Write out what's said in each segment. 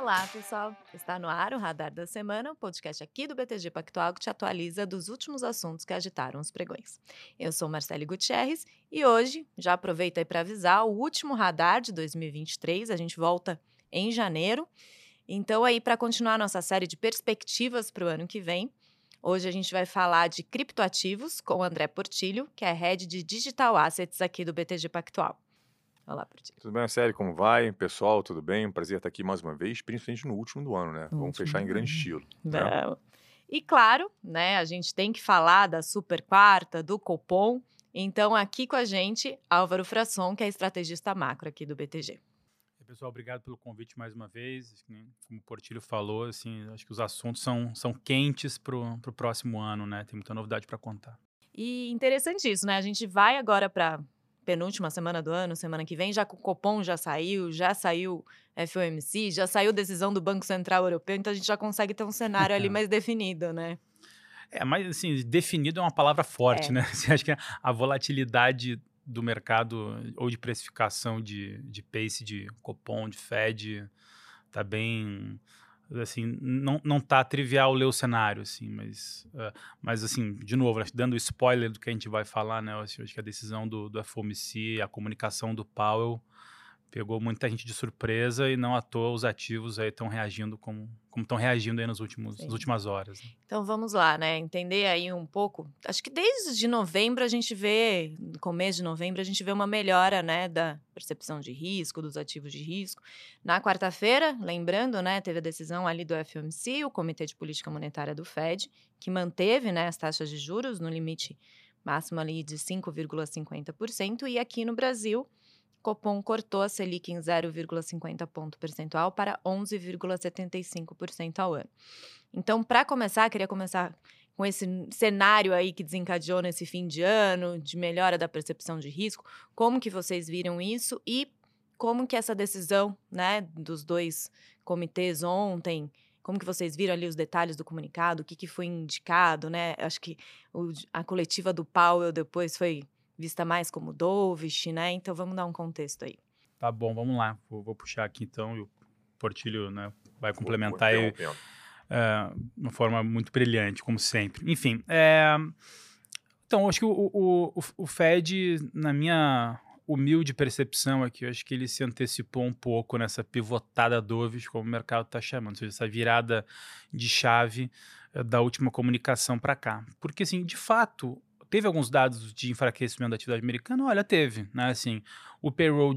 Olá, pessoal! Está no ar o Radar da Semana, o podcast aqui do BTG Pactual que te atualiza dos últimos assuntos que agitaram os pregões. Eu sou Marcele Gutierrez e hoje, já aproveito aí para avisar, o último Radar de 2023, a gente volta em janeiro. Então aí, para continuar nossa série de perspectivas para o ano que vem, hoje a gente vai falar de criptoativos com o André Portilho, que é Head de Digital Assets aqui do BTG Pactual. Olá, Portilho. Tudo bem, Marcele? Como vai? Pessoal, tudo bem? Prazer estar aqui mais uma vez, principalmente no último do ano, né? No Vamos último fechar em do grande ano. estilo, né? Vamos. E claro, né, a gente tem que falar da super quarta, do Copom. Então, aqui com a gente, Álvaro Frasson, que é estrategista macro aqui do BTG. E, pessoal, obrigado pelo convite mais uma vez. Acho que, né, como o Portilho falou, assim, acho que os assuntos são quentes para o próximo ano, né? Tem muita novidade para contar. E interessante isso, né? A gente vai agora para penúltima semana do ano, semana que vem, já que o Copom já saiu FOMC, já saiu decisão do Banco Central Europeu, então a gente já consegue ter um cenário ali mais definido, né? Mas, assim, definido é uma palavra forte, É. né? Você acha que a volatilidade do mercado ou de precificação de pace de Copom, de Fed, tá bem, assim, não tá trivial ler o cenário, assim, mas assim, de novo, dando spoiler do que a gente vai falar, né, eu acho que a decisão do FOMC, a comunicação do Powell, pegou muita gente de surpresa e não à toa os ativos aí estão reagindo como estão reagindo aí nas últimas horas, né? Então vamos lá, né? Entender aí um pouco. Acho que desde novembro a gente vê, no começo de novembro, a gente vê uma melhora, né, da percepção de risco, dos ativos de risco. Na quarta-feira, lembrando, né, teve a decisão ali do FOMC, o Comitê de Política Monetária do Fed, que manteve, né, as taxas de juros no limite máximo ali de 5,50%, e aqui no Brasil, Copom cortou a Selic em 0,50 ponto percentual para 11,75% ao ano. Então, para começar, queria começar com esse cenário aí que desencadeou nesse fim de ano, de melhora da percepção de risco. Como que vocês viram isso e como que essa decisão, né, dos dois comitês ontem, como que vocês viram ali os detalhes do comunicado, o que foi indicado, né? Acho que a coletiva do Powell depois foi vista mais como dovish, né? Então, vamos dar um contexto aí. Tá bom, vamos lá. Vou puxar aqui então e o Portilho, né, vai Vou complementar aí interrompendo. de uma forma muito brilhante, como sempre. Enfim, então, acho que o Fed, na minha humilde percepção aqui, eu acho que ele se antecipou um pouco nessa pivotada dovish, como o mercado está chamando, ou seja, essa virada de chave da última comunicação para cá. Porque, assim, de fato, teve alguns dados de enfraquecimento da atividade americana? Olha, teve, né? Assim, o payroll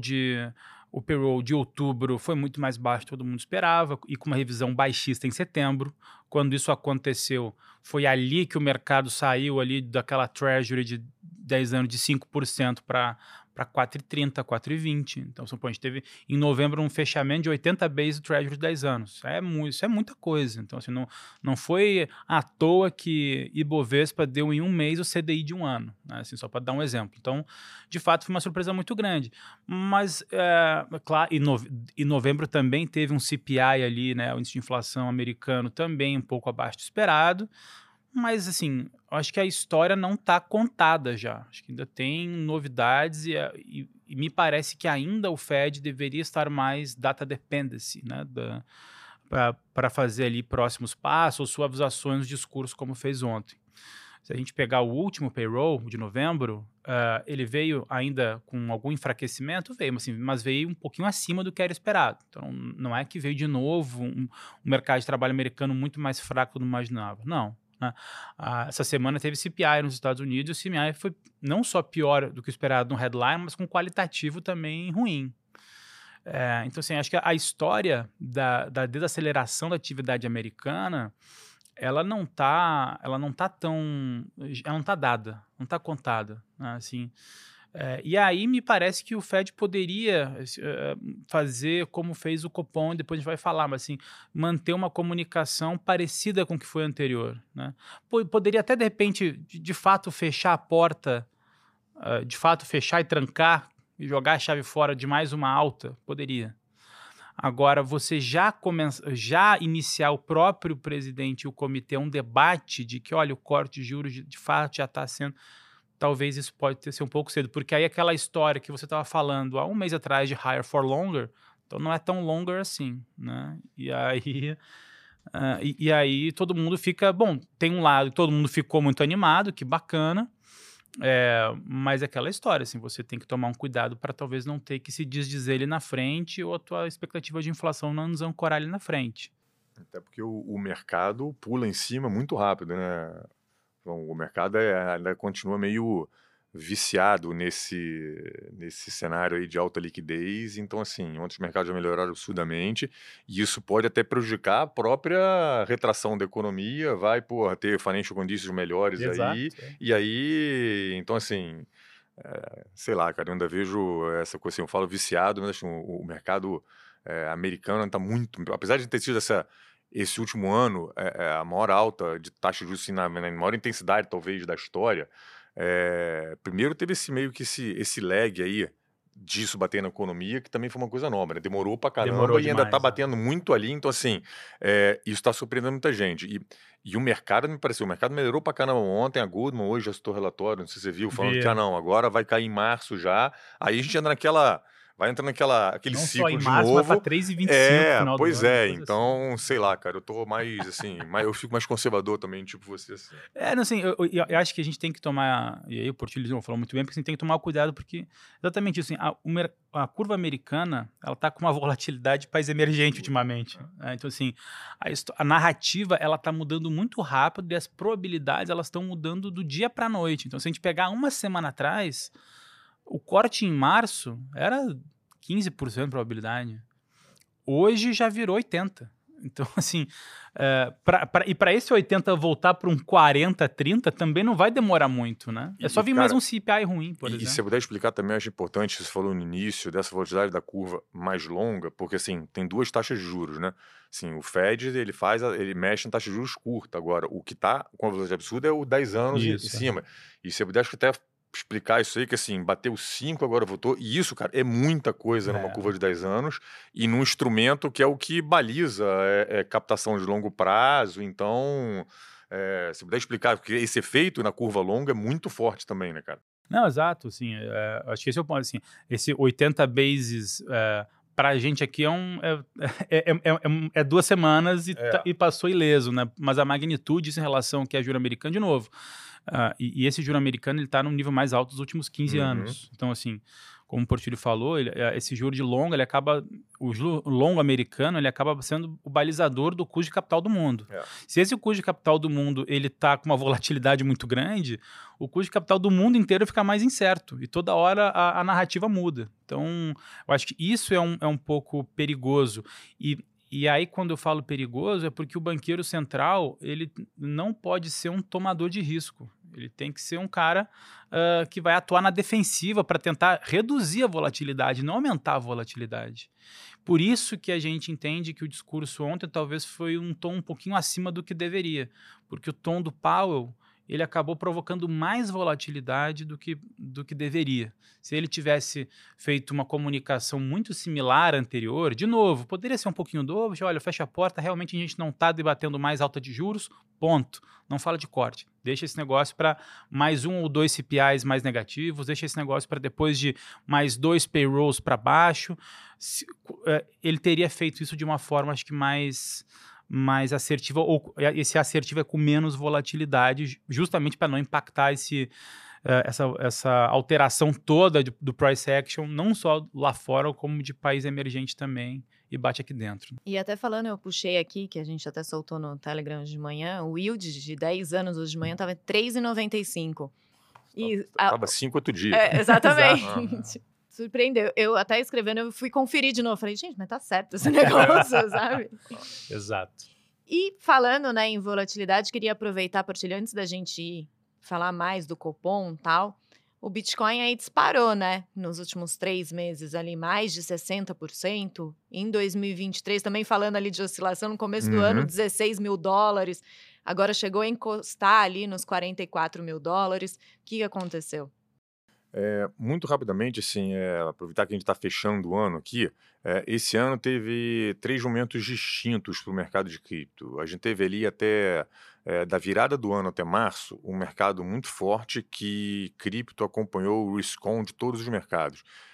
de outubro foi muito mais baixo do que todo mundo esperava, e com uma revisão baixista em setembro. Quando isso aconteceu, foi ali que o mercado saiu ali daquela treasury de 10 anos de 5% para 4,30, 4,20. Então, a gente teve em novembro um fechamento de 80 bases do treasury de 10 anos. Isso é muita coisa. Então, assim, não foi à toa que Ibovespa deu em um mês o CDI de um ano, né? Assim, só para dar um exemplo. Então, de fato, foi uma surpresa muito grande. Mas, claro, em novembro também teve um CPI ali, né, o índice de inflação americano também um pouco abaixo do esperado. Mas, assim, eu acho que a história não está contada já. Acho que ainda tem novidades e me parece que ainda o Fed deveria estar mais data dependency, né, para fazer ali próximos passos ou suavizações no discurso, como fez ontem. Se a gente pegar o último payroll de novembro, ele veio ainda com algum enfraquecimento, mas veio um pouquinho acima do que era esperado. Então, não é que veio de novo um mercado de trabalho americano muito mais fraco do que imaginava. Não. Né? Essa semana teve CPI nos Estados Unidos, e o CPI foi não só pior do que o esperado no headline, mas com qualitativo também ruim. Então, assim, acho que a história da desaceleração da atividade americana, ela não tá dada, não está contada, né? Assim, e aí me parece que o Fed poderia fazer como fez o Copom, depois a gente vai falar, mas assim, manter uma comunicação parecida com o que foi anterior, né? Poderia até, de repente, de fato, fechar a porta, de fato, fechar e trancar e jogar a chave fora de mais uma alta, poderia. Agora, você já iniciar o próprio presidente e o comitê um debate de que, olha, o corte de juros de fato já está sendo... Talvez isso pode ser um pouco cedo, porque aí aquela história que você estava falando há um mês atrás de higher for longer Então não é tão longer assim, né? E aí todo mundo fica... Bom, tem um lado que todo mundo ficou muito animado, que bacana, mas é aquela história, assim, você tem que tomar um cuidado para talvez não ter que se desdizer ele na frente ou a tua expectativa de inflação não desancorar ele na frente. Até porque o mercado pula em cima muito rápido, né? Bom, o mercado ainda continua meio viciado nesse cenário aí de alta liquidez. Então, assim, ontem os mercados já melhoraram absurdamente e isso pode até prejudicar a própria retração da economia, vai, porra, ter financial conditions melhores aí. E aí, então, assim, sei lá, cara, eu ainda vejo essa coisa assim, eu falo viciado, mas assim, o mercado americano está muito... Apesar de ter sido esse último ano, a maior alta de taxa de juros, assim, na maior intensidade, talvez, da história, primeiro teve esse lag aí disso bater na economia, que também foi uma coisa nova, né? Demorou pra caramba e ainda tá batendo muito ali. Então, assim, isso tá surpreendendo muita gente. E o mercado, me pareceu, o mercado melhorou pra caramba ontem, a Goldman hoje já citou relatório, não sei se você viu, falando que, não, agora vai cair em março já. Aí a gente entra vai entrando aquele não ciclo só em de março, novo. Vai pra 3,25 no final pois do ano. Então, sei lá, cara, eu tô mais, assim, eu fico mais conservador também, tipo você, assim. Não, assim, eu acho que a gente tem que tomar, e aí o Portilho falou muito bem, porque a gente tem que tomar cuidado, porque exatamente isso, assim, a curva americana, ela tá com uma volatilidade de país emergente ultimamente. Então, assim, a narrativa, ela tá mudando muito rápido e as probabilidades, elas estão mudando do dia pra noite. Então, se a gente pegar uma semana atrás, o corte em março era 15% de probabilidade. Hoje já virou 80%. Então, assim, e para esse 80 voltar para um 40, 30, também não vai demorar muito, né? É só vir mais um CPI ruim, por exemplo. E se eu puder explicar também, eu acho importante, você falou no início, dessa volatilidade da curva mais longa, porque, assim, tem duas taxas de juros, né? Assim, o Fed, ele mexe na taxa de juros curta. Agora, o que tá com a velocidade absurda é o 10 anos em cima. E se eu puder, acho que até explicar isso aí, que assim, bateu 5, agora voltou, e isso, cara, é muita coisa numa curva de 10 anos, e num instrumento que é o que baliza captação de longo prazo. Então, se puder explicar, porque esse efeito na curva longa é muito forte também, né, cara? Não, exato, assim, acho que esse é o ponto, assim, esse 80 bases... Pra gente aqui é 2 semanas e passou ileso, né? Mas a magnitude isso em relação ao que é juro americano, de novo, e esse juro americano ele tá num nível mais alto dos últimos 15 anos. Então, assim, como o Portilho falou, esse juro de longo, o longo americano, ele acaba sendo o balizador do custo de capital do mundo. Se esse custo de capital do mundo ele tá com uma volatilidade muito grande, o custo de capital do mundo inteiro fica mais incerto e toda hora a narrativa muda. Então, eu acho que isso é um pouco perigoso. E aí, quando eu falo perigoso, é porque o banqueiro central ele não pode ser um tomador de risco. Ele tem que ser um cara que vai atuar na defensiva para tentar reduzir a volatilidade, não aumentar a volatilidade. Por isso que a gente entende que o discurso ontem talvez foi um tom um pouquinho acima do que deveria, porque o tom do Powell ele acabou provocando mais volatilidade do que deveria. Se ele tivesse feito uma comunicação muito similar à anterior, de novo, poderia ser um pouquinho dovish, olha, fecha a porta, realmente a gente não está debatendo mais alta de juros, ponto. Não fala de corte. Deixa esse negócio para mais 1 ou 2 CPIs mais negativos, deixa esse negócio para depois de mais 2 payrolls para baixo. Ele teria feito isso de uma forma, acho que mais assertiva, ou esse assertivo é com menos volatilidade, justamente para não impactar essa alteração toda do price action, não só lá fora, como de país emergente também, e bate aqui dentro. E até falando, eu puxei aqui, que a gente até soltou no Telegram hoje de manhã, o yield de 10 anos hoje de manhã estava 3,95. Estava 5 outro dia. Exatamente. Surpreendeu. Eu até escrevendo, eu fui conferir de novo. Falei, gente, mas tá certo esse negócio, sabe? Exato. E falando, né, em volatilidade, queria aproveitar, Portilho, antes da gente falar mais do Copom e tal, o Bitcoin aí disparou, né? Nos últimos 3 meses ali, mais de 60%. Em 2023, também falando ali de oscilação, no começo do ano, 16 mil dólares. Agora chegou a encostar ali nos 44 mil dólares. O que aconteceu? Muito rapidamente, assim, aproveitar que a gente está fechando o ano aqui, esse ano teve 3 momentos distintos para o mercado de cripto. A gente teve ali até, da virada do ano até março, um mercado muito forte que cripto acompanhou o risk-on de todos os mercados.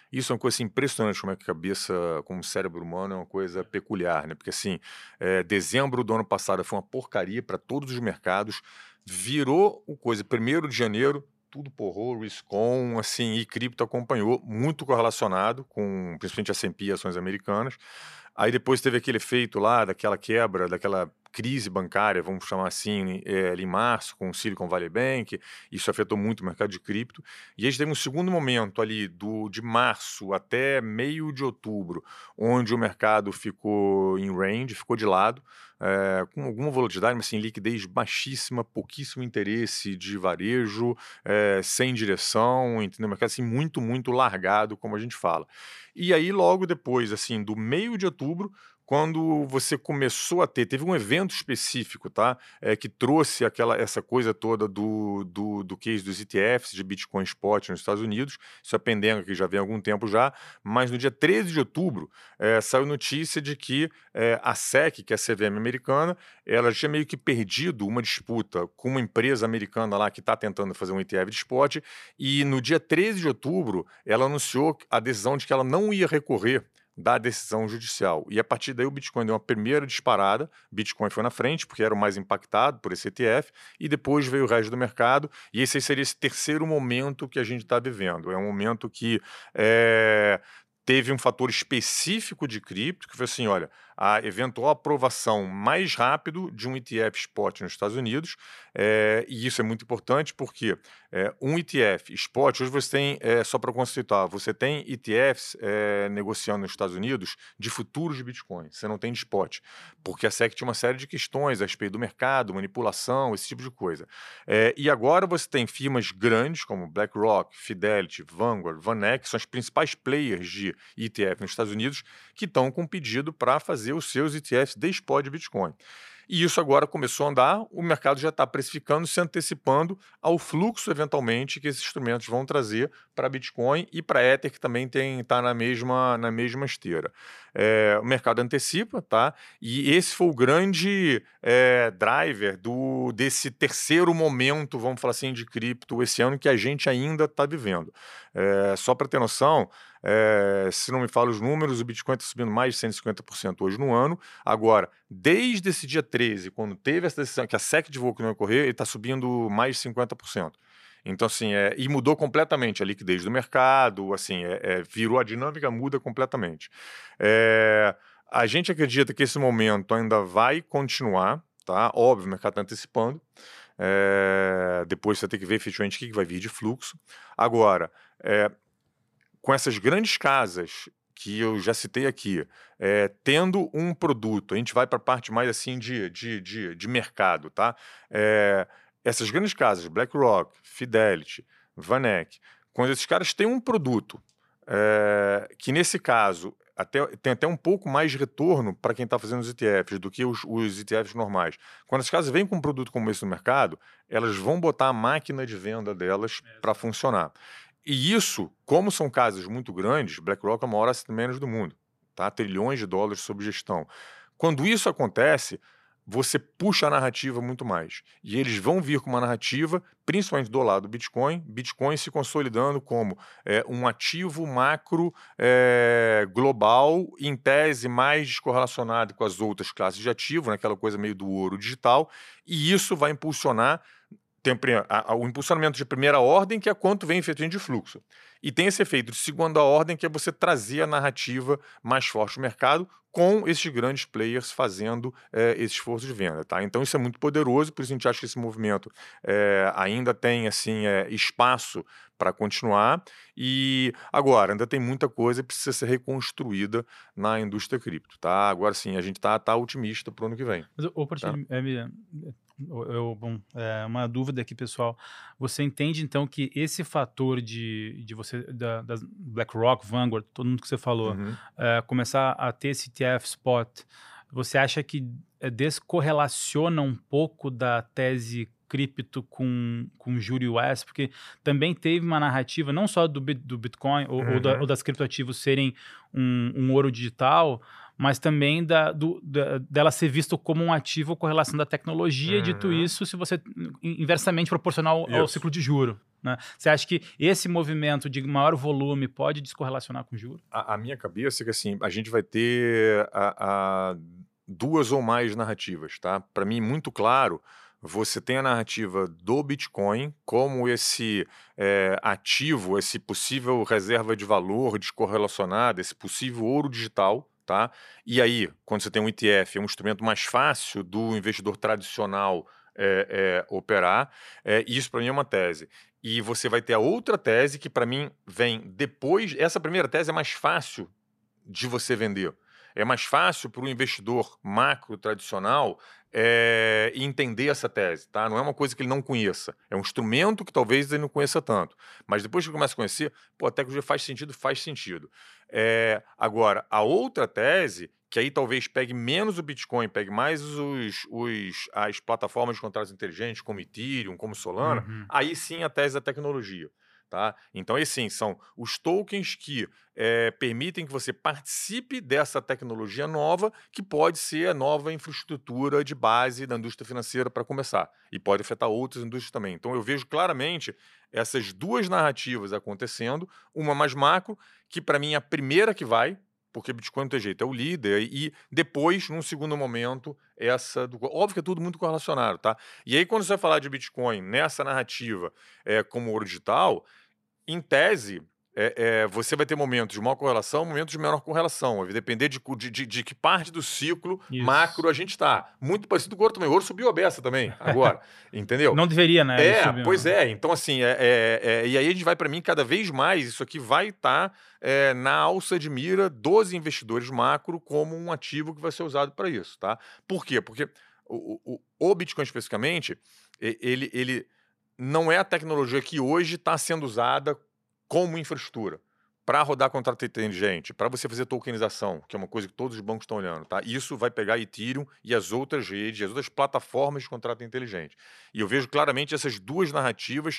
Isso é uma coisa assim, impressionante, como é que a cabeça, como o cérebro humano é uma coisa peculiar, né? Porque assim, dezembro do ano passado foi uma porcaria para todos os mercados, virou o coisa, 1º de janeiro, tudo porrou, risk-on, assim, e cripto acompanhou, muito correlacionado com, principalmente S&P e ações americanas. Aí depois teve aquele efeito lá, daquela quebra, daquela crise bancária, vamos chamar assim, ali em março, com o Silicon Valley Bank, isso afetou muito o mercado de cripto. E a gente teve um segundo momento ali, de março até meio de outubro, onde o mercado ficou em range, ficou de lado, com alguma volatilidade, mas assim, liquidez baixíssima, pouquíssimo interesse de varejo, sem direção, entendeu? O mercado assim, muito, muito largado, como a gente fala. E aí, logo depois, assim, do meio de outubro, quando você começou a teve um evento específico, tá? Que trouxe essa coisa toda do case dos ETFs de Bitcoin Spot nos Estados Unidos. Isso é pendenga que já vem há algum tempo já, mas no dia 13 de outubro saiu notícia de que a SEC, que é a CVM americana, ela tinha meio que perdido uma disputa com uma empresa americana lá que está tentando fazer um ETF de spot, e no dia 13 de outubro ela anunciou a decisão de que ela não ia recorrer da decisão judicial. E a partir daí o Bitcoin deu uma primeira disparada, Bitcoin foi na frente, porque era o mais impactado por esse ETF, e depois veio o resto do mercado, e esse seria esse terceiro momento que a gente está vivendo. É um momento que teve um fator específico de cripto, que foi assim, olha, a eventual aprovação mais rápido de um ETF spot nos Estados Unidos, e isso é muito importante porque um ETF spot, hoje você tem, só para conceituar, você tem ETFs negociando nos Estados Unidos de futuros de Bitcoin, você não tem de spot, porque a SEC tinha uma série de questões a respeito do mercado, manipulação, esse tipo de coisa. E agora você tem firmas grandes como BlackRock, Fidelity, Vanguard, VanEck, que são as principais players de ETF nos Estados Unidos, que estão com pedido para fazer os seus ETFs de spot de Bitcoin. E isso agora começou a andar, o mercado já está precificando, se antecipando ao fluxo, eventualmente, que esses instrumentos vão trazer para Bitcoin e para Ether, que também está na mesma esteira. O mercado antecipa, tá? E esse foi o grande driver desse terceiro momento, vamos falar assim, de cripto esse ano, que a gente ainda está vivendo. Só para ter noção, se não me falo os números, o Bitcoin está subindo mais de 150% hoje no ano. Agora, desde esse dia 13, quando teve essa decisão que a SEC divulgou que não ia ocorrer, ele está subindo mais de 50%. Então, assim, e mudou completamente a liquidez do mercado, assim, virou, a dinâmica muda completamente. A gente acredita que esse momento ainda vai continuar, tá? Óbvio, o mercado está antecipando. Depois você tem que ver efetivamente o que vai vir de fluxo. Agora, com essas grandes casas que eu já citei aqui, tendo um produto, a gente vai para a parte mais assim de mercado, tá? Essas grandes casas, BlackRock, Fidelity, VanEck, quando esses caras têm um produto que nesse caso tem até um pouco mais de retorno para quem está fazendo os ETFs do que os ETFs normais. Quando as casas vêm com um produto como esse no mercado, elas vão botar a máquina de venda delas para funcionar. E isso, como são casas muito grandes, BlackRock é a maior asset manager do mundo, tá? Trilhões de dólares sob gestão. Quando isso acontece, você puxa a narrativa muito mais. E eles vão vir com uma narrativa, principalmente do lado do Bitcoin, Bitcoin se consolidando como um ativo macro global, em tese mais descorrelacionado com as outras classes de ativo, naquela coisa meio do ouro digital, e isso vai impulsionar o impulsionamento de primeira ordem, que é quanto vem efetivamente de fluxo. E tem esse efeito de segunda ordem, que é você trazer a narrativa mais forte do mercado com esses grandes players fazendo esse esforço de venda. Tá? Então isso é muito poderoso, por isso a gente acha que esse movimento ainda tem assim, espaço para continuar. E agora, ainda tem muita coisa que precisa ser reconstruída na indústria cripto. Tá? Agora sim, a gente tá otimista para o ano que vem. Mas, Portilho, uma dúvida aqui, pessoal. Você entende, então, que esse fator de você, das BlackRock, Vanguard, todo mundo que você falou, começar a ter esse ETF spot, você acha que descorrelaciona um pouco da tese cripto com juro US? Porque também teve uma narrativa, não só do Bitcoin ou das criptoativos serem um ouro digital, mas também dela ser visto como um ativo com relação da tecnologia. Dito isso, se você inversamente proporcional ao ciclo de juro. Né? Você acha que esse movimento de maior volume pode descorrelacionar com o juro? A minha cabeça é que assim, a gente vai ter duas ou mais narrativas, tá? Para mim, muito claro, você tem a narrativa do Bitcoin como esse ativo, esse possível reserva de valor descorrelacionada, esse possível ouro digital, tá? E aí, quando você tem um ETF, é um instrumento mais fácil do investidor tradicional operar. Isso, para mim, é uma tese. E você vai ter a outra tese que, para mim, vem depois. Essa primeira tese é mais fácil de você vender. É mais fácil para o investidor macro tradicional entender essa tese, tá? Não é uma coisa que ele não conheça. É um instrumento que talvez ele não conheça tanto. Mas depois que ele começa a conhecer, a tecnologia faz sentido, faz sentido. Agora, a outra tese, que aí talvez pegue menos o Bitcoin, pegue mais as plataformas de contratos inteligentes, como Ethereum, como Solana, aí sim a tese da tecnologia. Tá? Então, aí sim, são os tokens que permitem que você participe dessa tecnologia nova, que pode ser a nova infraestrutura de base da indústria financeira para começar. E pode afetar outras indústrias também. Então, eu vejo claramente essas duas narrativas acontecendo, uma mais macro, que para mim é a primeira que vai, porque Bitcoin não tem jeito, é o líder, e depois, num segundo momento, óbvio que é tudo muito correlacionado, tá? E aí, quando você vai falar de Bitcoin nessa narrativa como ouro digital, em tese, você vai ter momentos de maior correlação, momentos de menor correlação. Vai depender de que parte do ciclo macro a gente está. Muito parecido com o ouro também. O ouro subiu a beça também, agora. Entendeu? Não deveria, né? Pois é. Então, assim, e aí a gente vai, para mim, cada vez mais, isso aqui vai estar na alça de mira dos investidores macro como um ativo que vai ser usado para isso, tá? Por quê? Porque o Bitcoin, especificamente, ele não é a tecnologia que hoje está sendo usada como infraestrutura para rodar contrato inteligente, para você fazer tokenização, que é uma coisa que todos os bancos estão olhando, tá? Isso vai pegar Ethereum e as outras redes, as outras plataformas de contrato inteligente. E eu vejo claramente essas duas narrativas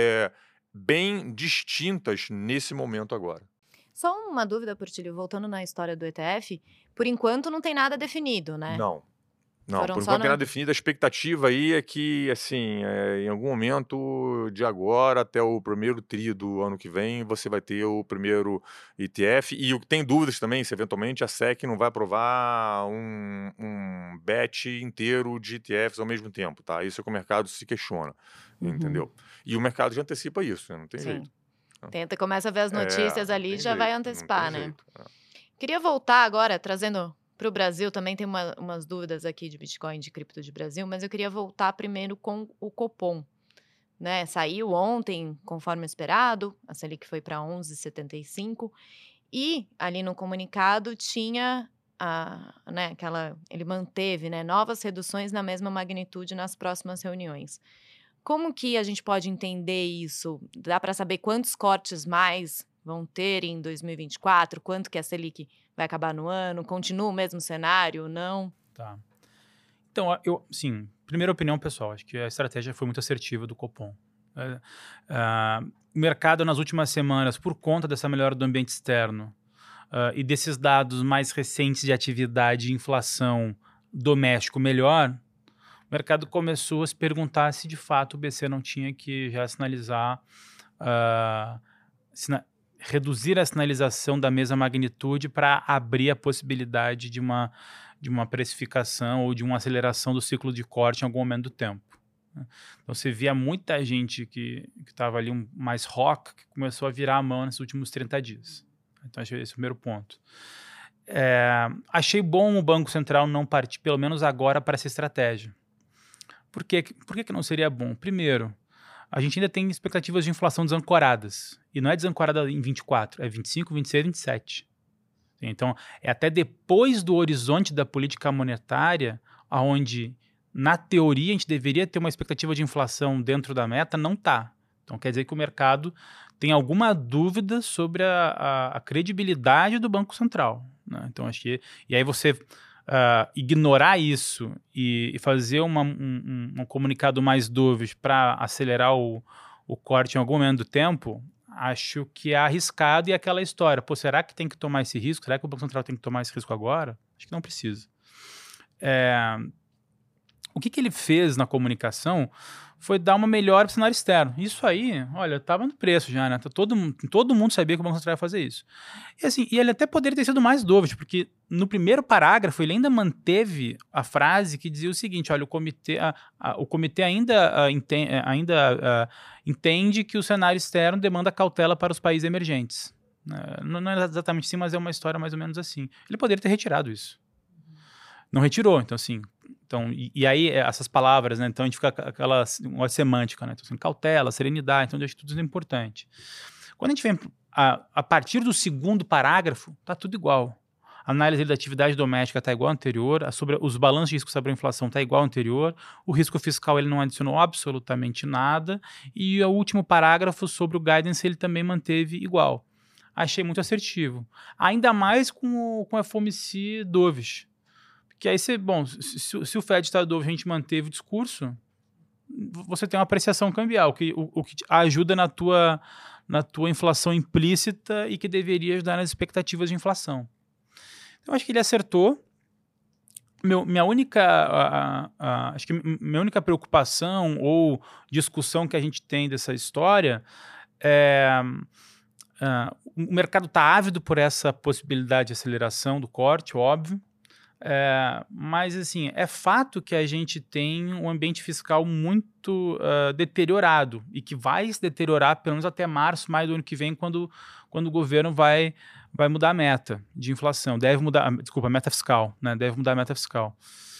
bem distintas nesse momento agora. Só uma dúvida, Portilho, voltando na história do ETF, por enquanto não tem nada definido, né? Não, por enquanto não tem nada definido. A expectativa aí é que, assim, em algum momento de agora até o primeiro tri do ano que vem, você vai ter o primeiro ETF. E tem dúvidas também se, eventualmente, a SEC não vai aprovar um batch inteiro de ETFs ao mesmo tempo, tá? Isso é que o mercado se questiona, entendeu? E o mercado já antecipa isso, né? Não tem jeito. Começa a ver as notícias ali e já vai antecipar, né? Queria voltar agora, trazendo para o Brasil, também tem umas dúvidas aqui de Bitcoin, de cripto de Brasil, mas eu queria voltar primeiro com o Copom. Né? Saiu ontem, conforme esperado, a Selic foi para 11,75, e ali no comunicado tinha ele manteve, né, novas reduções na mesma magnitude nas próximas reuniões. Como que a gente pode entender isso? Dá para saber quantos cortes mais vão ter em 2024? Quanto que a Selic vai acabar no ano? Continua o mesmo cenário ou não? Tá. Então, sim, primeira opinião pessoal, acho que a estratégia foi muito assertiva do Copom. O mercado nas últimas semanas, por conta dessa melhora do ambiente externo e desses dados mais recentes de atividade e inflação doméstico melhor, o mercado começou a se perguntar se de fato o BC não tinha que já sinalizar, reduzir a sinalização da mesma magnitude para abrir a possibilidade de uma precificação ou de uma aceleração do ciclo de corte em algum momento do tempo. Então você via muita gente que estava ali mais rock, que começou a virar a mão nesses últimos 30 dias. Então achei esse o primeiro ponto. Achei bom o Banco Central não partir, pelo menos agora, para essa estratégia. Por que não seria bom? Primeiro, a gente ainda tem expectativas de inflação desancoradas. E não é desancorada em 24, é 25, 26, 27. Então, é até depois do horizonte da política monetária, onde, na teoria, a gente deveria ter uma expectativa de inflação dentro da meta, não está. Então, quer dizer que o mercado tem alguma dúvida sobre a credibilidade do Banco Central. Né? Então, acho que... E aí você... ignorar isso e fazer um comunicado mais dovish para acelerar o corte em algum momento do tempo, acho que é arriscado e aquela história. Pô, será que tem que tomar esse risco? Será que o Banco Central tem que tomar esse risco agora? Acho que não precisa. O que ele fez na comunicação foi dar uma melhora para o cenário externo. Isso aí, olha, estava no preço já, né? Todo mundo sabia que o Banco Central ia fazer isso. E assim, ele até poderia ter sido mais dovish, porque no primeiro parágrafo ele ainda manteve a frase que dizia o seguinte: olha, o comitê ainda entende que o cenário externo demanda cautela para os países emergentes. Não é exatamente assim, mas é uma história mais ou menos assim. Ele poderia ter retirado isso. Não retirou, então assim... Então, e aí, essas palavras, né? Então, a gente fica uma semântica, né? Então, assim, cautela, serenidade, então, eu acho que tudo isso é importante. Quando a gente vem a partir do segundo parágrafo, tá tudo igual. A análise da atividade doméstica está igual ao anterior, sobre os balanços de risco sobre a inflação está igual ao anterior, o risco fiscal ele não adicionou absolutamente nada, e o último parágrafo sobre o guidance ele também manteve igual. Achei muito assertivo. Ainda mais com a FOMC dovish. Que aí, se o Fed está dovish, a gente manteve o discurso, você tem uma apreciação cambial, o que ajuda na tua inflação implícita e que deveria ajudar nas expectativas de inflação. Então, acho que ele acertou. Minha única preocupação ou discussão que a gente tem dessa história é... o mercado está ávido por essa possibilidade de aceleração do corte, óbvio. Mas, assim, é fato que a gente tem um ambiente fiscal muito deteriorado e que vai se deteriorar pelo menos até março, maio do ano que vem, quando o governo vai mudar a meta de inflação. Deve mudar, a meta fiscal, né? Deve mudar a meta fiscal.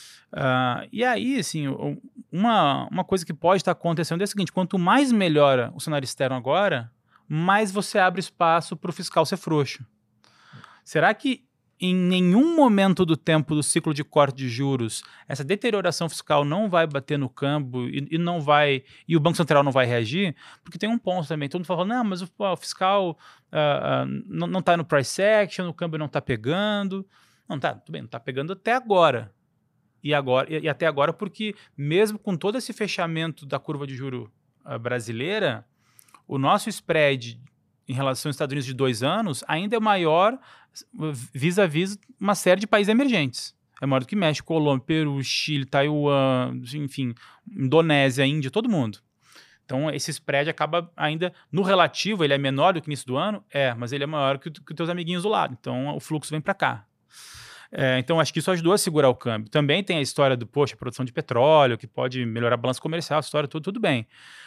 E aí, assim, uma coisa que pode estar acontecendo é o seguinte: quanto mais melhora o cenário externo agora, mais você abre espaço para o fiscal ser frouxo. Será que em nenhum momento do tempo do ciclo de corte de juros, essa deterioração fiscal não vai bater no câmbio e o Banco Central não vai reagir? Porque tem um ponto também, todo mundo fala, não, mas o fiscal não está no price action, o câmbio não está pegando. Não, tá, tudo bem, não está pegando até agora. E até agora porque mesmo com todo esse fechamento da curva de juros brasileira, o nosso spread em relação aos Estados Unidos de 2 anos ainda é maior vis-a-vis uma série de países emergentes. É maior do que México, Colômbia, Peru, Chile, Taiwan, enfim, Indonésia, Índia, todo mundo. Então, esse spread acaba ainda, no relativo, ele é menor do que no início do ano? Mas ele é maior que os teus amiguinhos do lado. Então, o fluxo vem para cá. Então, acho que isso ajudou a segurar o câmbio. Também tem a história produção de petróleo, que pode melhorar a balança comercial, a história tudo bem.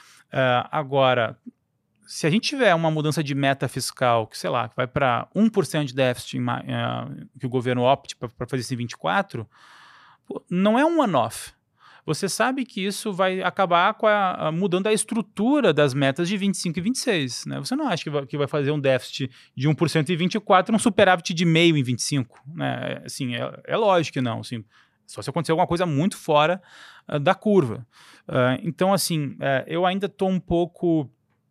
Agora, se a gente tiver uma mudança de meta fiscal, que, sei lá, que vai para 1% de déficit que o governo opte para fazer isso em 24, não é um one-off. Você sabe que isso vai acabar mudando a estrutura das metas de 25 e 26. Né? Você não acha que vai fazer um déficit de 1% em 24 e um superávit de 0,5% em 25. Né? Assim, é lógico que não. Assim, só se acontecer alguma coisa muito fora da curva. Então, assim, eu ainda estou um pouco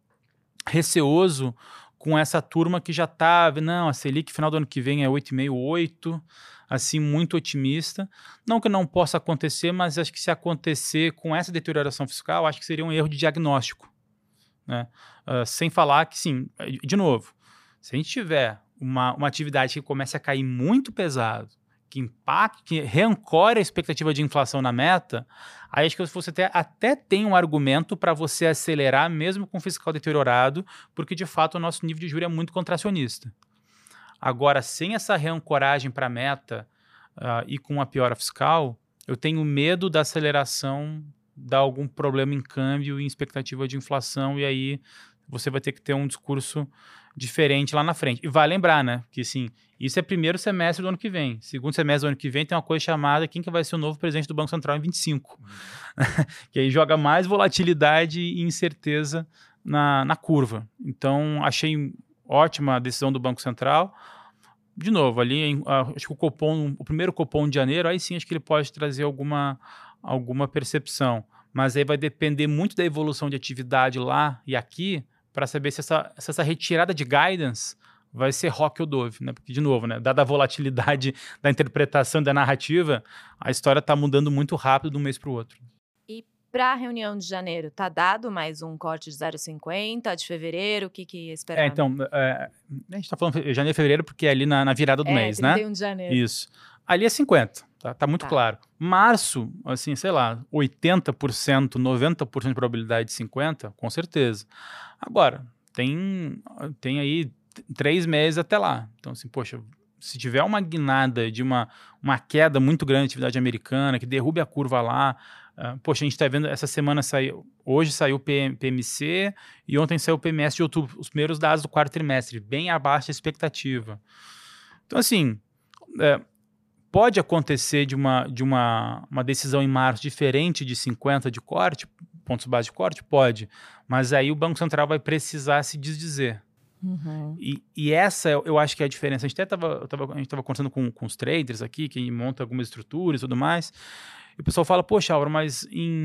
receoso com essa turma que já está... Não, a Selic final do ano que vem é 8,5%, 8%, assim, muito otimista. Não que não possa acontecer, mas acho que se acontecer com essa deterioração fiscal, acho que seria um erro de diagnóstico. Né? Sem falar que, sim, de novo, se a gente tiver uma atividade que comece a cair muito pesado, que reancore a expectativa de inflação na meta, aí acho que você até tem um argumento para você acelerar mesmo com o fiscal deteriorado, porque de fato o nosso nível de juros é muito contracionista. Agora, sem essa reancoragem para a meta e com a piora fiscal, eu tenho medo da aceleração dar algum problema em câmbio e em expectativa de inflação, e aí você vai ter que ter um discurso diferente lá na frente. E vai lembrar, né, que assim, isso é primeiro semestre do ano que vem. Segundo semestre do ano que vem tem uma coisa chamada quem que vai ser o novo presidente do Banco Central em 25. Que aí joga mais volatilidade e incerteza na curva. Então, achei ótima a decisão do Banco Central. De novo, ali, acho que o primeiro Copom de janeiro, aí sim acho que ele pode trazer alguma percepção. Mas aí vai depender muito da evolução de atividade lá e aqui para saber se essa retirada de guidance vai ser rock ou dove, né? Porque, de novo, né, dada a volatilidade da interpretação da narrativa, a história está mudando muito rápido de um mês para o outro. E para a reunião de janeiro, tá dado mais um corte de 0,50 de fevereiro? O que esperar? Então, a gente tá falando janeiro e fevereiro porque é ali na virada do mês, né? 31 de janeiro. Isso. Ali é 50, tá muito Tá. claro. Março, assim, sei lá, 80%, 90% de probabilidade de 50, com certeza. Agora, tem aí 3 meses até lá. Então, assim, poxa, se tiver uma guinada de uma queda muito grande da atividade americana, que derrube a curva lá, poxa, a gente está vendo, essa semana hoje saiu o PMC e ontem saiu o PMS de outubro, os primeiros dados do quarto trimestre, bem abaixo da expectativa. Então, assim, pode acontecer de uma decisão em março diferente de 50 de corte, pontos base de corte? Pode, mas aí o Banco Central vai precisar se desdizer. Uhum. E essa eu acho que é a diferença. A gente até estava conversando com os traders aqui, que monta algumas estruturas e tudo mais, e o pessoal fala, poxa, Álvaro, mas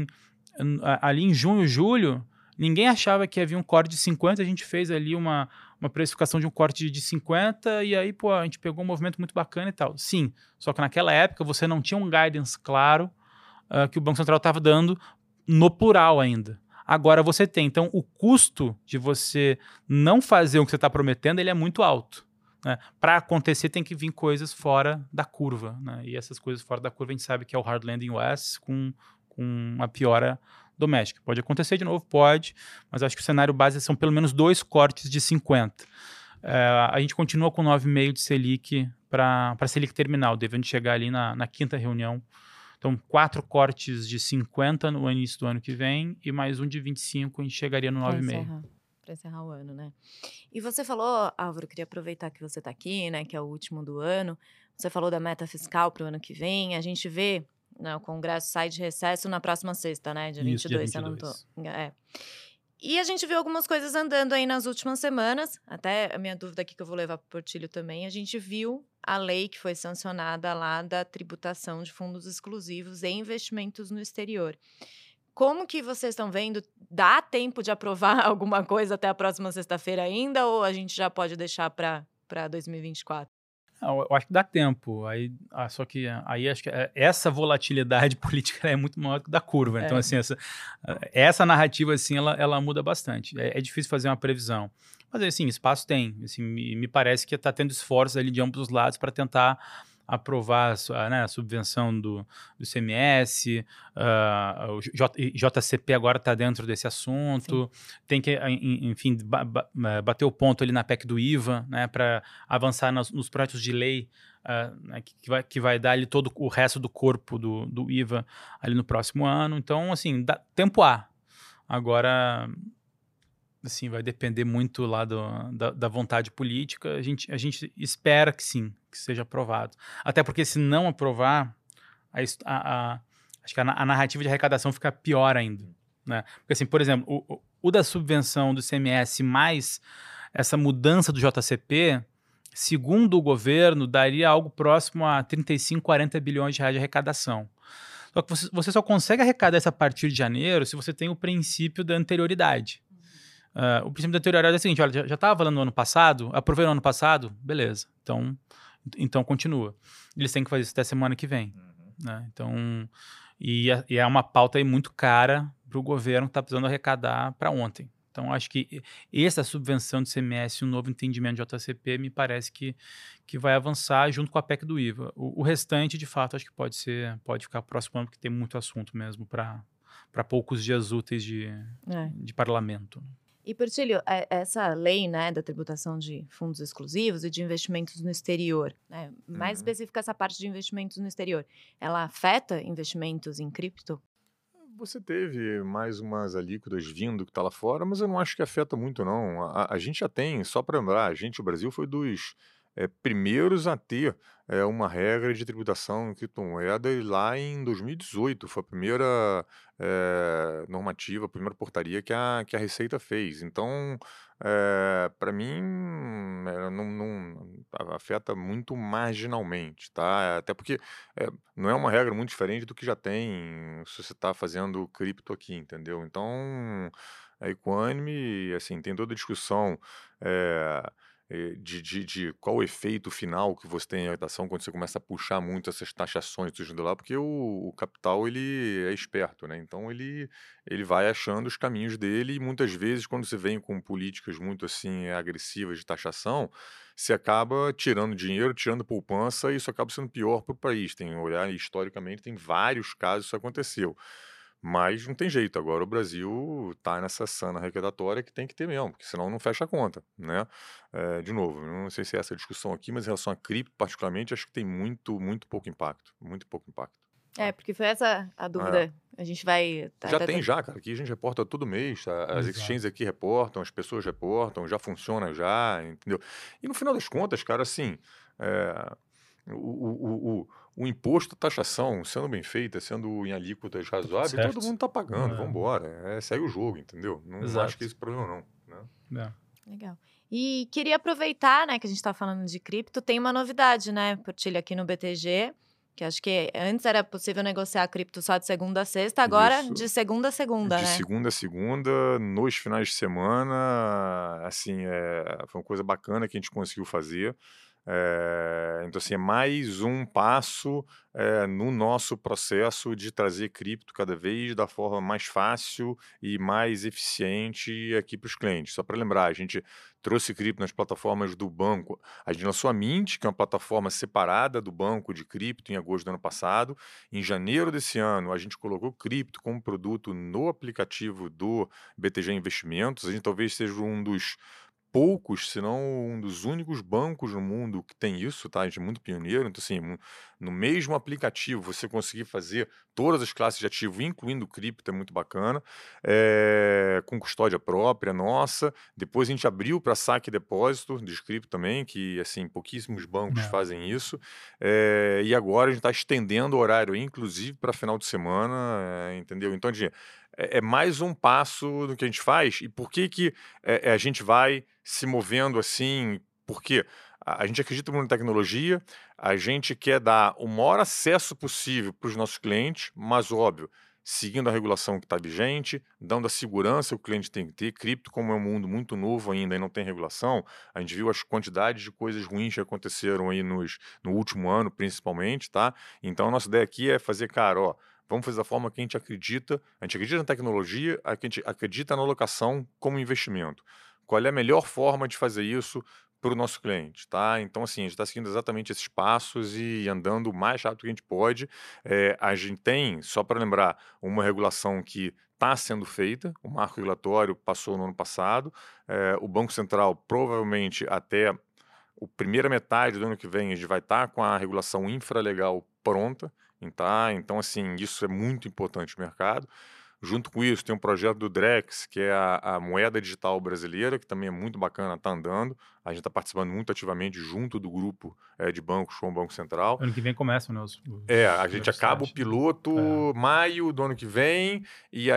ali em junho, julho, ninguém achava que havia um corte de 50, a gente fez ali uma precificação de um corte de 50, e aí, pô, a gente pegou um movimento muito bacana e tal. Sim, só que naquela época você não tinha um guidance claro que o Banco Central estava dando no plural ainda. Agora você tem. Então, o custo de você não fazer o que você está prometendo, ele é muito alto. Né? Para acontecer, tem que vir coisas fora da curva. Né? E essas coisas fora da curva, a gente sabe que é o hard landing US com uma piora doméstica. Pode acontecer de novo? Pode, mas acho que o cenário base são pelo menos 2 cortes de 50. A gente continua com 9,5 de Selic para Selic terminal, devendo chegar ali na quinta reunião. Então, 4 cortes de 50 no início do ano que vem e mais um de 25, a gente chegaria no 9,5. Para encerrar o ano, né? E você falou, Álvaro, queria aproveitar que você está aqui, né, que é o último do ano. Você falou da meta fiscal para o ano que vem. A gente vê, né, o Congresso sai de recesso na próxima sexta, né, dia Isso, 22, dia 22. se eu não tô... E a gente viu algumas coisas andando aí nas últimas semanas, até a minha dúvida aqui que eu vou levar para o Portilho também, a gente viu a lei que foi sancionada lá da tributação de fundos exclusivos e investimentos no exterior. Como que vocês estão vendo? Dá tempo de aprovar alguma coisa até a próxima sexta-feira ainda, ou a gente já pode deixar para 2024? Não, eu acho que dá tempo. Só que aí acho que essa volatilidade política é muito maior que da curva. Então, assim, essa narrativa assim, ela muda bastante. É difícil fazer uma previsão. Mas, assim, espaço tem. Assim, me parece que está tendo esforços ali de ambos os lados para tentar aprovar a subvenção do ICMS, o JCP agora está dentro desse assunto. Sim. Tem que, enfim, bater o ponto ali na PEC do IVA, né, para avançar nos projetos de lei né, que vai dar ali todo o resto do corpo do IVA ali no próximo ano. Então, assim, tempo há. Agora, assim, vai depender muito lá da vontade política. A gente espera que sim, que seja aprovado. Até porque se não aprovar, acho que a narrativa de arrecadação fica pior ainda. Né? Porque, assim, por exemplo, o da subvenção do ICMS mais essa mudança do JCP, segundo o governo, daria algo próximo a 35, 40 bilhões de reais de arrecadação. Só que você só consegue arrecadar isso a partir de janeiro se você tem o princípio da anterioridade. O princípio da anterioridade é o seguinte, olha, já estava valendo no ano passado, aprovei no ano passado, beleza, então continua. Eles têm que fazer isso até semana que vem. Né? Então, e é uma pauta aí muito cara para o governo que está precisando arrecadar para ontem. Então, acho que essa subvenção de ICMS, um novo entendimento de JCP, me parece que vai avançar junto com a PEC do IVA. O restante, de fato, acho que pode ficar próximo ano, porque tem muito assunto mesmo para poucos dias úteis de parlamento. E, Portilho, essa lei, né, da tributação de fundos exclusivos e de investimentos no exterior, né, mais específica essa parte de investimentos no exterior, ela afeta investimentos em cripto? Você teve mais umas alíquotas vindo que está lá fora, mas eu não acho que afeta muito, não. A gente já tem, só para lembrar, o Brasil foi dos primeiros a ter uma regra de tributação em criptomoeda lá em 2018. Foi a primeira normativa, a primeira portaria que a Receita fez. Então, para mim, não afeta muito marginalmente, tá? Até porque não é uma regra muito diferente do que já tem se você está fazendo cripto aqui, entendeu? Então, a Equanime, assim, tem toda a discussão de qual o efeito final que você tem em orientação quando você começa a puxar muito essas taxações tudo lá, porque o capital ele é esperto, né? Então ele vai achando os caminhos dele e muitas vezes quando você vem com políticas muito assim agressivas de taxação, você acaba tirando dinheiro, tirando poupança e isso acaba sendo pior para o país. Tem olhar historicamente, tem vários casos que isso aconteceu. Mas não tem jeito, agora o Brasil está nessa sana arrecadatória que tem que ter mesmo, porque senão não fecha a conta, né? De novo, eu não sei se é essa a discussão aqui, mas em relação a cripto, particularmente, acho que tem muito pouco impacto, muito pouco impacto. Porque foi essa a É. dúvida. A gente vai... Já tem já, cara, aqui a gente reporta todo mês, as Exato. exchanges aqui reportam, as pessoas reportam, já funciona já, entendeu? E no final das contas, cara, assim, é, o imposto, a taxação, sendo bem feita, sendo em alíquotas razoáveis, todo Certo. mundo está pagando, É. vamos embora, segue o jogo, entendeu? Não acho Exato. que esse é problema não, né? Legal. E queria aproveitar, né, que a gente está falando de cripto, tem uma novidade, né, Portilho, aqui no BTG, que acho que antes era possível negociar cripto só de segunda a sexta, agora Isso. de segunda a segunda, De né? segunda a segunda, nos finais de semana, assim, foi uma coisa bacana que a gente conseguiu fazer. Então, assim, é mais um passo no nosso processo de trazer cripto cada vez da forma mais fácil e mais eficiente aqui para os clientes. Só para lembrar, a gente trouxe cripto nas plataformas do banco. A gente lançou a Mint, que é uma plataforma separada do banco de cripto, em agosto do ano passado. Em janeiro desse ano, a gente colocou cripto como produto no aplicativo do BTG Investimentos. A gente talvez seja um dos poucos, se não um dos únicos bancos no mundo que tem isso, tá? A gente é muito pioneiro. Então, assim, no mesmo aplicativo, você conseguir fazer todas as classes de ativo, incluindo cripto, é muito bacana, com custódia própria nossa. Depois a gente abriu para saque e depósito de cripto também, que, assim, pouquíssimos bancos fazem isso. E agora a gente está estendendo o horário, inclusive, para final de semana, entendeu? Então, é mais um passo do que a gente faz. E por que a gente vai se movendo assim? Porque a gente acredita muito na tecnologia, a gente quer dar o maior acesso possível para os nossos clientes, mas, óbvio, seguindo a regulação que está vigente, dando a segurança que o cliente tem que ter. Cripto, como é um mundo muito novo ainda e não tem regulação, a gente viu as quantidades de coisas ruins que aconteceram aí no último ano, principalmente, tá? Então, a nossa ideia aqui é fazer, cara, ó, vamos fazer da forma que a gente acredita na tecnologia, a gente acredita na alocação como investimento. Qual é a melhor forma de fazer isso para o nosso cliente, tá? Então, assim, a gente está seguindo exatamente esses passos e andando o mais rápido que a gente pode. A gente tem, só para lembrar, uma regulação que está sendo feita, o marco regulatório passou no ano passado, o Banco Central provavelmente até a primeira metade do ano que vem a gente vai estar com a regulação infralegal pronta, tá? Então, assim, isso é muito importante no mercado. Junto com isso, tem um projeto do Drex, que é a moeda digital brasileira, que também é muito bacana, está andando. A gente está participando muito ativamente junto do grupo de bancos com o Banco Central. Ano que vem começam, né? A gente acaba o piloto maio do ano que vem, e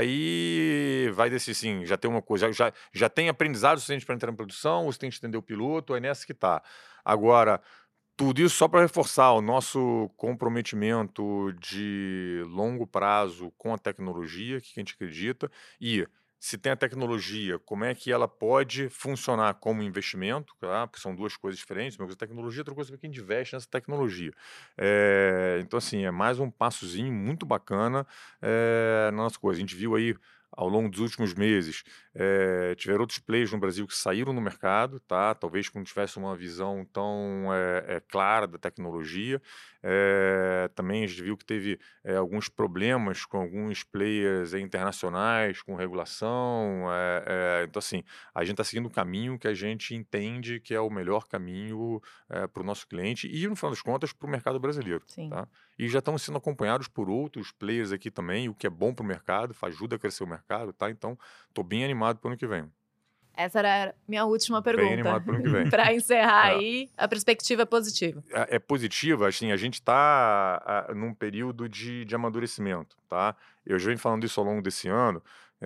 aí vai desse, sim, já tem uma coisa, já tem aprendizado suficiente para entrar em produção, você tem que entender o piloto, é nessa que está. Agora, tudo isso só para reforçar o nosso comprometimento de longo prazo com a tecnologia, que a gente acredita, e se tem a tecnologia, como é que ela pode funcionar como investimento, tá? Porque são duas coisas diferentes, uma coisa é tecnologia, outra coisa é quem investe nessa tecnologia. Então, assim, é mais um passozinho muito bacana na nossa coisa. A gente viu aí ao longo dos últimos meses, tiveram outros players no Brasil que saíram no mercado, tá? Talvez não tivesse uma visão tão clara da tecnologia. Também a gente viu que teve alguns problemas com alguns players internacionais, com regulação. Então, assim, a gente está seguindo o caminho que a gente entende que é o melhor caminho para o nosso cliente e, no final das contas, para o mercado brasileiro. Sim. Tá? E já estamos sendo acompanhados por outros players aqui também, o que é bom para o mercado, ajuda a crescer o mercado, tá? Então, estou bem animado para o ano que vem. Essa era a minha última pergunta. Bem animado para o ano que vem. Para encerrar aí, a perspectiva é positiva. É positiva, assim, a gente está num período de amadurecimento, tá? Eu já venho falando isso ao longo desse ano,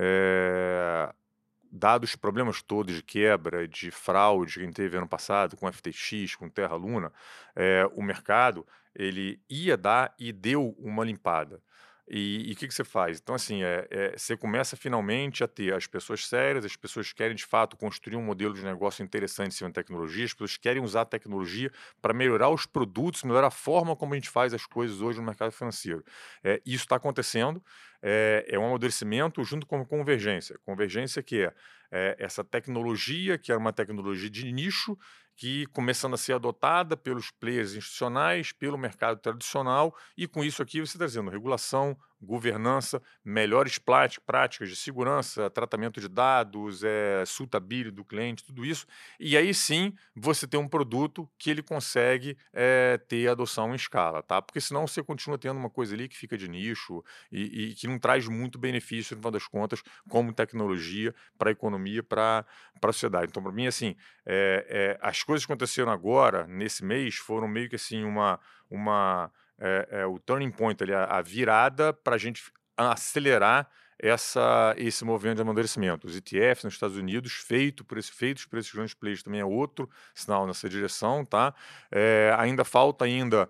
dados os problemas todos de quebra, de fraude que a gente teve ano passado, com FTX, com Terra Luna, o mercado ele ia dar e deu uma limpada. E o que você faz? Então, assim, você começa finalmente a ter as pessoas sérias, as pessoas que querem, de fato, construir um modelo de negócio interessante em cima da tecnologia, as pessoas querem usar a tecnologia para melhorar os produtos, melhorar a forma como a gente faz as coisas hoje no mercado financeiro. Isso está acontecendo, é um amadurecimento junto com a convergência. Convergência que é essa tecnologia, que é uma tecnologia de nicho, que começando a ser adotada pelos players institucionais, pelo mercado tradicional, e com isso aqui você está dizendo regulação, governança, melhores práticas de segurança, tratamento de dados, suitability do cliente, tudo isso. E aí sim você tem um produto que ele consegue ter adoção em escala, tá? Porque senão você continua tendo uma coisa ali que fica de nicho e que não traz muito benefício, no final das contas, como tecnologia para a economia, para a sociedade. Então, para mim, assim, as coisas que aconteceram agora, nesse mês, foram meio que assim o turning point ali, a virada para a gente acelerar esse movimento de amadurecimento. Os ETFs nos Estados Unidos, feitos por esses grandes players, também é outro sinal nessa direção, tá? Ainda falta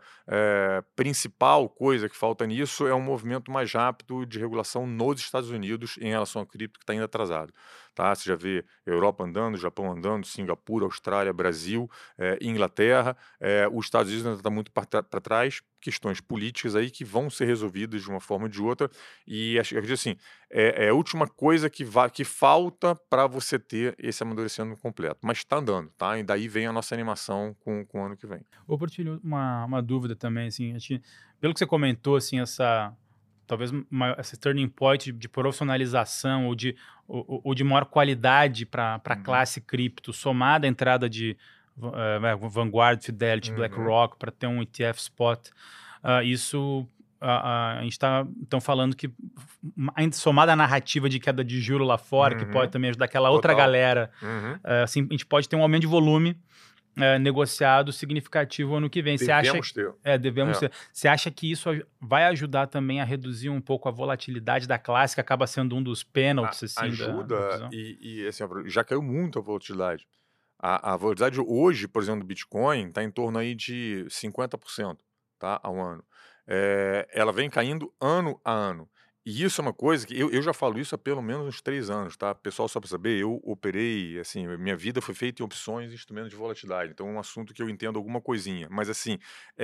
principal coisa que falta nisso é um movimento mais rápido de regulação nos Estados Unidos em relação ao cripto, que está ainda atrasado. Tá? Você já vê Europa andando, Japão andando, Singapura, Austrália, Brasil, Inglaterra, os Estados Unidos ainda está muito para trás, questões políticas aí que vão ser resolvidas de uma forma ou de outra, e acredito assim, é a última coisa que falta para você ter esse amadurecimento completo, mas está andando, tá? E daí vem a nossa animação com o ano que vem. Vou partilhar uma dúvida também, assim, pelo que você comentou, assim, talvez essa turning point de profissionalização ou de maior qualidade para a classe cripto, somada à entrada de Vanguard, Fidelity, BlackRock, para ter um ETF spot, isso a gente está falando que, ainda somada à narrativa de queda de juro lá fora, que pode também ajudar aquela outra galera, assim, a gente pode ter um aumento de volume negociado significativo ano que vem. Devemos ter. Você acha que isso vai ajudar também a reduzir um pouco a volatilidade da classe, que acaba sendo um dos pênaltis? Assim, ajuda, e assim, já caiu muito a volatilidade. A volatilidade hoje, por exemplo, do Bitcoin, está em torno aí de 50%, tá, ao ano. Ela vem caindo ano a ano. E isso é uma coisa que eu já falo isso há pelo menos uns 3 anos, tá? Pessoal, só para saber, eu operei, assim, minha vida foi feita em opções e instrumentos de volatilidade. Então é um assunto que eu entendo alguma coisinha. Mas assim,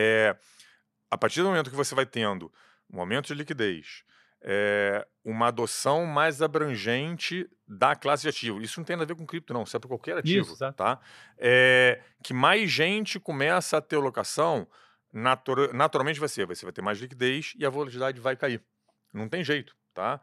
a partir do momento que você vai tendo um aumento de liquidez, uma adoção mais abrangente da classe de ativo. Isso não tem nada a ver com cripto, não. Isso é para qualquer ativo. Isso, tá? Que mais gente começa a ter alocação, naturalmente você vai ter mais liquidez e a volatilidade vai cair. Não tem jeito. Tá?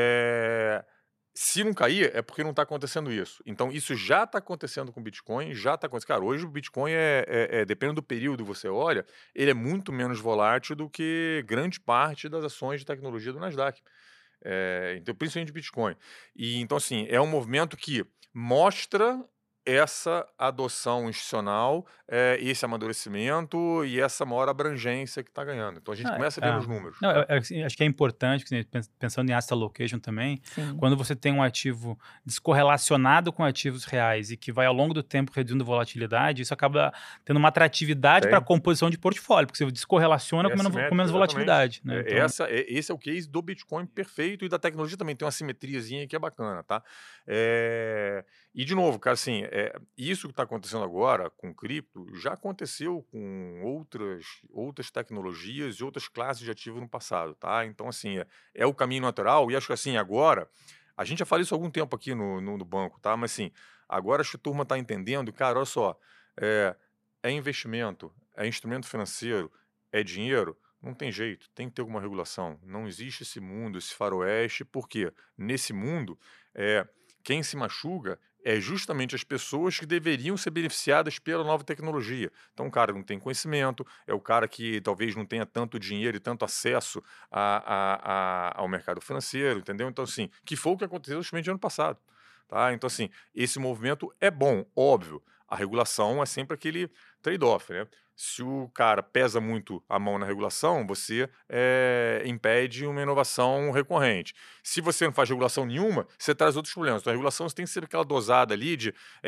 Se não cair, é porque não está acontecendo isso. Então, isso já está acontecendo com o Bitcoin, já está acontecendo. Cara, hoje o Bitcoin dependendo do período que você olha, ele é muito menos volátil do que grande parte das ações de tecnologia do Nasdaq. Então, principalmente de Bitcoin. E, então, assim, é um movimento que mostra essa adoção institucional, esse amadurecimento e essa maior abrangência que está ganhando. Então, a gente começa a ver nos números. Não, assim, acho que é importante, pensando em asset allocation também, quando você tem um ativo descorrelacionado com ativos reais e que vai ao longo do tempo reduzindo volatilidade, isso acaba tendo uma atratividade para a composição de portfólio, porque você descorrelaciona com menos volatilidade. Né? Então, esse é o case do Bitcoin perfeito, e da tecnologia também tem uma simetriazinha que é bacana. Tá? E, de novo, cara, assim, isso que está acontecendo agora com cripto já aconteceu com outras tecnologias e outras classes de ativo no passado, tá? Então, assim, é o caminho natural, e acho que, assim, agora, a gente já falou isso há algum tempo aqui no banco, tá? Mas, assim, agora acho que a turma está entendendo, cara, olha só, é investimento, é instrumento financeiro, é dinheiro, não tem jeito, tem que ter alguma regulação. Não existe esse mundo, esse faroeste, porque nesse mundo, quem se machuca é justamente as pessoas que deveriam ser beneficiadas pela nova tecnologia. Então, o cara não tem conhecimento, é o cara que talvez não tenha tanto dinheiro e tanto acesso ao mercado financeiro, entendeu? Então, assim, que foi o que aconteceu justamente no ano passado. Tá? Então, assim, esse movimento é bom, óbvio. A regulação é sempre aquele trade-off, né? Se o cara pesa muito a mão na regulação, você impede uma inovação recorrente. Se você não faz regulação nenhuma, você traz outros problemas. Então, a regulação você tem que ser aquela dosada ali de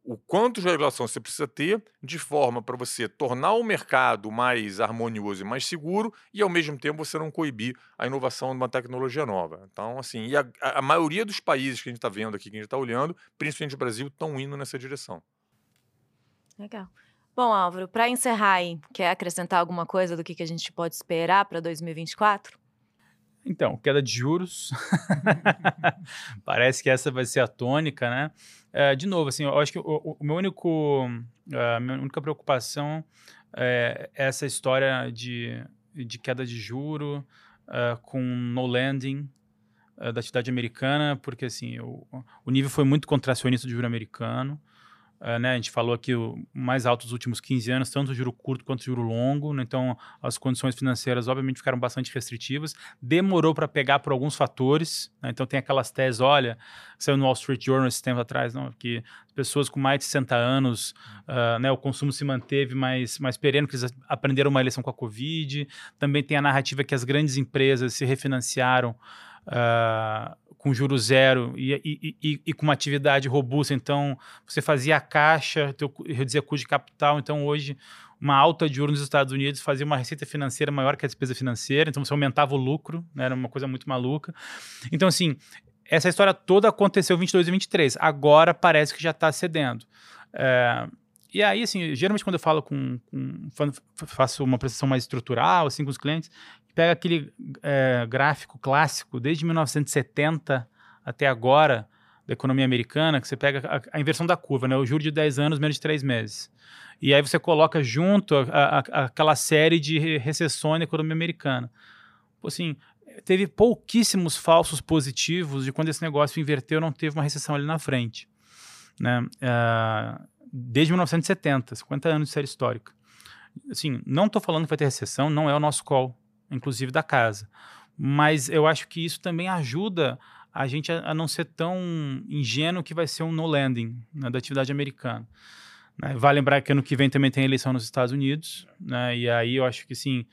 o quanto de regulação você precisa ter de forma para você tornar o mercado mais harmonioso e mais seguro e, ao mesmo tempo, você não coibir a inovação de uma tecnologia nova. Então, assim, e a maioria dos países que a gente está vendo aqui, que a gente está olhando, principalmente o Brasil, estão indo nessa direção. Legal. Bom, Álvaro, para encerrar aí, quer acrescentar alguma coisa do que a gente pode esperar para 2024? Então, queda de juros. Parece que essa vai ser a tônica, né? De novo, assim, eu acho que a minha única preocupação é essa história de queda de juro com no landing da atividade americana, porque assim, o nível foi muito contracionista do juro americano. Né, a gente falou aqui o mais alto dos últimos 15 anos, tanto o juro curto quanto o juro longo, né, então as condições financeiras obviamente ficaram bastante restritivas, demorou para pegar por alguns fatores, né, então tem aquelas teses, olha, saiu no Wall Street Journal esse tempo atrás, não, que pessoas com mais de 60 anos, né, o consumo se manteve mais perene, porque eles aprenderam uma lição com a Covid, também tem a narrativa que as grandes empresas se refinanciaram com juros zero e com uma atividade robusta, então você fazia a caixa, reduzia custo de capital, então hoje uma alta de juros nos Estados Unidos fazia uma receita financeira maior que a despesa financeira, então você aumentava o lucro, né, era uma coisa muito maluca. Então assim, essa história toda aconteceu em 22 e 23, agora parece que já está cedendo. E aí, assim, geralmente quando eu falo faço uma apresentação mais estrutural, assim, com os clientes, pega aquele gráfico clássico, desde 1970 até agora, da economia americana, que você pega a inversão da curva, né? O juro de 10 anos, menos de 3 meses. E aí você coloca junto aquela série de recessões na economia americana. Assim, teve pouquíssimos falsos positivos de quando esse negócio inverteu, não teve uma recessão ali na frente, né? Desde 1970, 50 anos de série histórica. Assim, não estou falando que vai ter recessão, não é o nosso call, inclusive da casa. Mas eu acho que isso também ajuda a gente a não ser tão ingênuo que vai ser um no landing, né, da atividade americana. Né? Vale lembrar que ano que vem também tem eleição nos Estados Unidos, né, e aí eu acho que sim,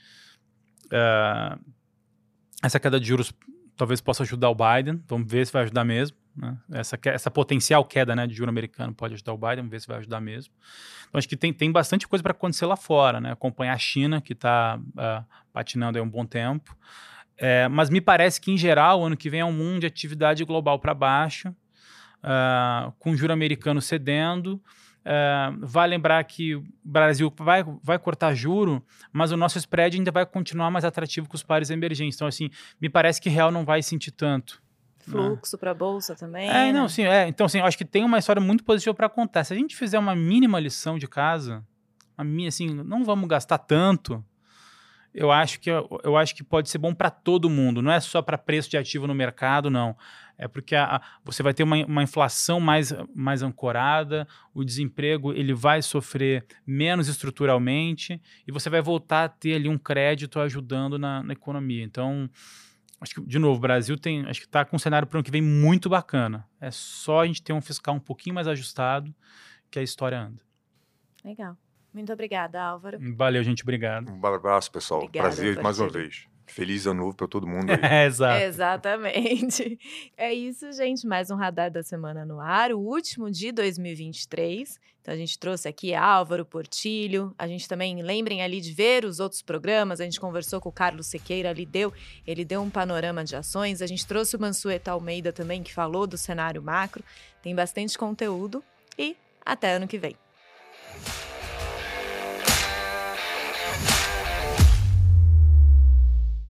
essa queda de juros talvez possa ajudar o Biden, vamos ver se vai ajudar mesmo. Né? Essa potencial queda, né, de juro americano pode ajudar o Biden, vamos ver se vai ajudar mesmo. Então acho que tem bastante coisa para acontecer lá fora, né? Acompanhar a China, que está patinando aí um bom tempo. Mas me parece que, em geral, o ano que vem é um mundo de atividade global para baixo, com o juro americano cedendo. Vale lembrar que o Brasil vai cortar juro, mas o nosso spread ainda vai continuar mais atrativo que os pares emergentes. Então, assim, me parece que real não vai sentir tanto. Fluxo para a Bolsa também. Não, sim, então, assim, eu acho que tem uma história muito positiva para contar. Se a gente fizer uma mínima lição de casa, assim, não vamos gastar tanto, eu acho que pode ser bom para todo mundo. Não é só para preço de ativo no mercado, não. É porque você vai ter uma inflação mais ancorada, o desemprego ele vai sofrer menos estruturalmente e você vai voltar a ter ali um crédito ajudando na economia. Então, acho que, de novo, o Brasil acho que está com um cenário para o ano que vem muito bacana. É só a gente ter um fiscal um pouquinho mais ajustado que a história anda. Legal. Muito obrigada, Álvaro. Valeu, gente. Obrigado. Um abraço, pessoal. Obrigada, prazer mais uma vez. Feliz ano novo para todo mundo aí. Exato. Exatamente. É isso, gente. Mais um Radar da Semana no ar, o último de 2023. Então, a gente trouxe aqui Álvaro Portillo. A gente também, lembrem ali de ver os outros programas. A gente conversou com o Carlos Sequeira, ele deu um panorama de ações. A gente trouxe o Mansueto Almeida também, que falou do cenário macro. Tem bastante conteúdo e até ano que vem.